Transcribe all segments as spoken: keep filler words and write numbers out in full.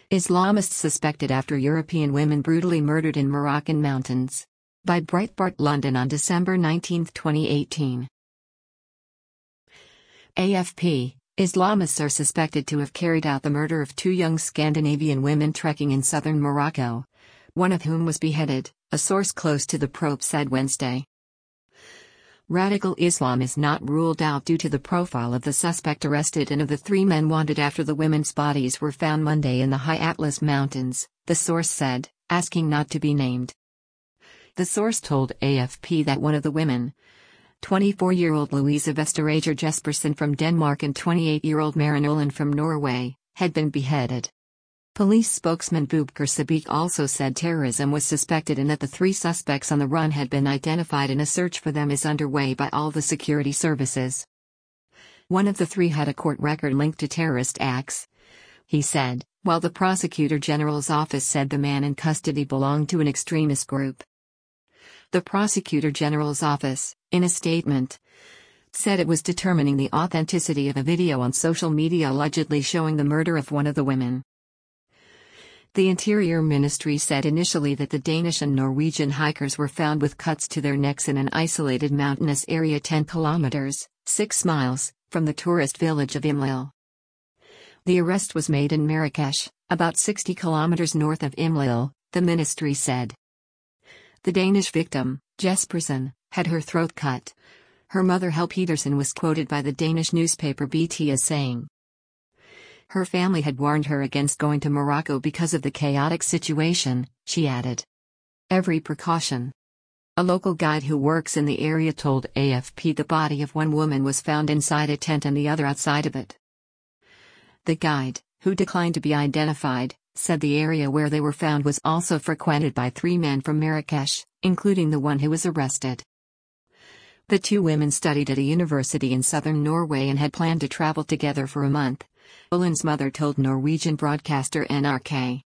Islamists suspected after European women brutally murdered in Moroccan mountains. By Breitbart London on December nineteenth, twenty eighteen. A F P, Islamists are suspected to have carried out the murder of two young Scandinavian women trekking in southern Morocco, one of whom was beheaded, a source close to the probe said Wednesday. Radical Islam is not ruled out due to the profile of the suspect arrested and of the three men wanted after the women's bodies were found Monday in the High Atlas Mountains, the source said, asking not to be named. The source told A F P that one of the women, twenty-four-year-old Louise Vesterager Jespersen from Denmark and twenty-eight-year-old Maren Olin from Norway, had been beheaded. Police spokesman Bubakar Sadiq also said terrorism was suspected and that the three suspects on the run had been identified and a search for them is underway by all the security services. One of the three had a court record linked to terrorist acts, he said, while the Prosecutor General's office said the man in custody belonged to an extremist group. The Prosecutor General's office, in a statement, said it was determining the authenticity of a video on social media allegedly showing the murder of one of the women. The Interior Ministry said initially that the Danish and Norwegian hikers were found with cuts to their necks in an isolated mountainous area ten kilometers, six miles, from the tourist village of Imlil. The arrest was made in Marrakesh, about sixty kilometers north of Imlil, the ministry said. The Danish victim, Jespersen, had her throat cut. Her mother Helle Petersen was quoted by the Danish newspaper B T as saying, her family had warned her against going to Morocco because of the chaotic situation, she added. Every precaution. A local guide who works in the area told A F P the body of one woman was found inside a tent and the other outside of it. The guide, who declined to be identified, said the area where they were found was also frequented by three men from Marrakesh, including the one who was arrested. The two women studied at a university in southern Norway and had planned to travel together for a month, Olin's mother told Norwegian broadcaster N R K.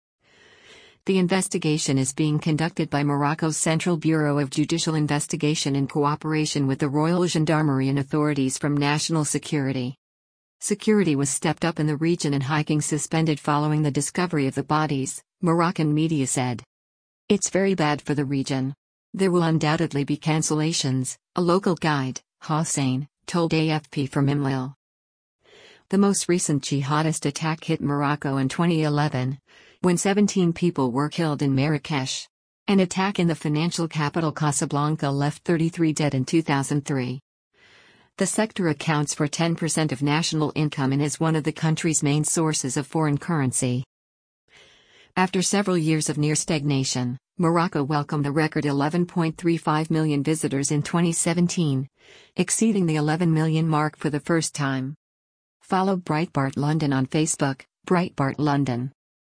The investigation is being conducted by Morocco's Central Bureau of Judicial Investigation in cooperation with the Royal Gendarmerie and authorities from National Security. Security was stepped up in the region and hiking suspended following the discovery of the bodies, Moroccan media said. It's very bad for the region. There will undoubtedly be cancellations, a local guide, Hossein, told A F P from Imlil. The most recent jihadist attack hit Morocco in twenty eleven, when seventeen people were killed in Marrakesh. An attack in the financial capital Casablanca left thirty-three dead in two thousand three. The sector accounts for ten percent of national income and is one of the country's main sources of foreign currency. After several years of near stagnation, Morocco welcomed a record eleven point three five million visitors in twenty seventeen, exceeding the eleven million mark for the first time. Follow Breitbart London on Facebook, Breitbart London.